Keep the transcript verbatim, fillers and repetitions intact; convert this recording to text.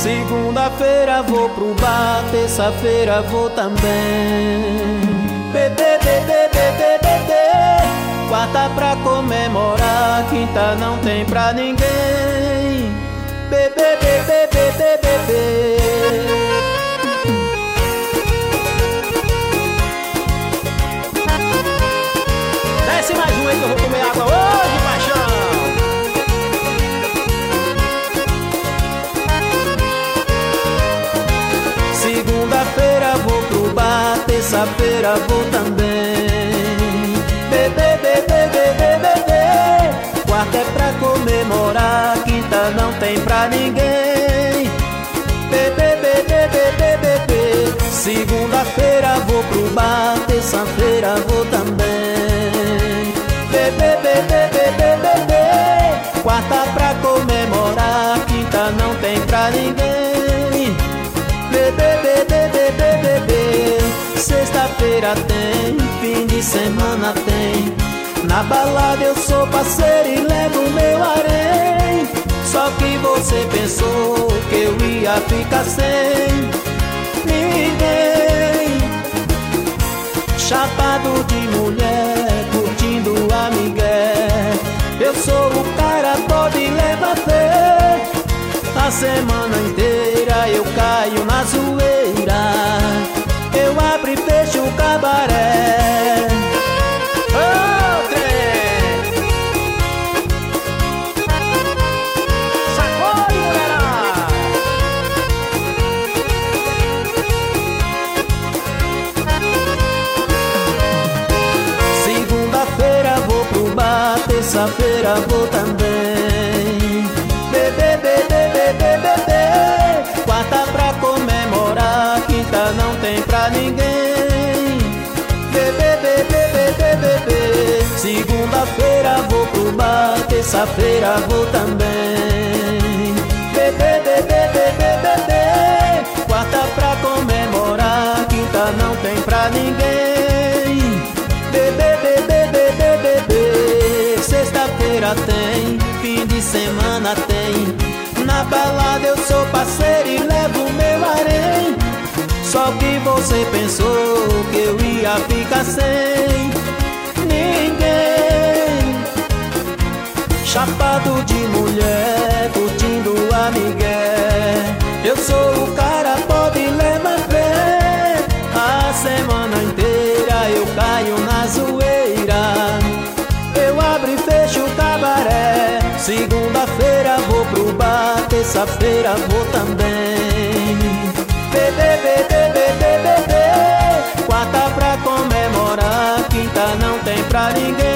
Segunda-feira vou pro bar, terça-feira vou também. Bebê, bebê, bebê, bebê. Quarta pra comemorar, quinta não tem pra ninguém. Bebê, bebê, bebê, bebê. Desce mais um aí que eu vou comer água hoje, paixão. Segunda-feira vou pro bar, terça-feira vou também. Bebê, bebê, bebê, bebê. Quarta é pra comemorar, quinta não tem pra ninguém. Bebê, bebê, bebê, bebê. Segunda-feira vou pro bar, terça-feira vou também. Bebê, bebê, bebê, bebê. Quarta pra comemorar, quinta não tem pra ninguém. Bebê, bebê, bebê, bebê. Sexta-feira tem, fim de semana tem. Na balada eu sou parceiro e levo meu harém. Só que você pensou que eu ia ficar sem ninguém. Chapado de mulher, curtindo a migué. Eu sou o cara, pode levar fé. A semana inteira eu caio na zoeira. Eu abro e fecho o cabaré. Oh, trem! Sacode, mulherada! Segunda-feira vou pro bar, terça-feira vou também. Bebê, bebê, bebê, bebê. Quarta pra comemorar, quinta não tem pra ninguém. Bebê, bebê, bebê, bebê. Segunda-feira vou pro bar, terça-feira vou também. Bebê, bebê, bebê, bebê. Quarta pra comemorar, quinta não tem pra ninguém. Bebê, bebê, bebê, bebê. Sexta-feira tem, fim de semana tem. Na balada eu sou parceiro e levo meu harém. Só que você pensou que eu ia ficar sem ninguém. Chapado de mulher, curtindo a migué. Eu sou o cara, pode levar fé. A semana inteira eu caio na zoeira. Eu abro e fecho o cabaré. Segunda-feira vou pro bar, terça-feira vou também. Bebê, bebê, bebê, bebê. Quarta pra comemorar, quinta não tem pra ninguém.